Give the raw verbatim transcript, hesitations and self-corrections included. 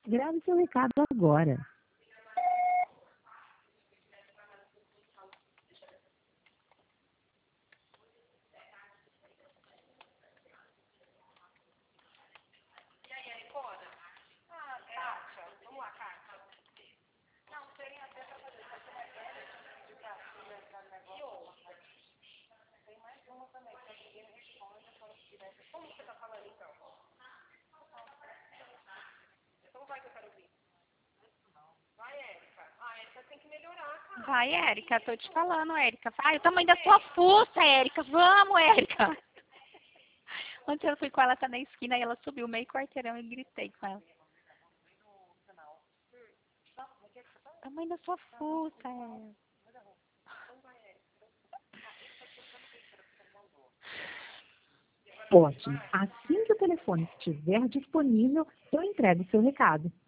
Grave seu recado agora. Vai, Érica, tô te falando, Érica. Vai, o tamanho da sua fuça, Érica. Vamos, Érica. Ontem eu fui com ela, tá na esquina, e ela subiu meio quarteirão e gritei com ela. O tamanho da sua fuça, Érica. Ótimo. Assim que o telefone estiver disponível, eu entrego o seu recado.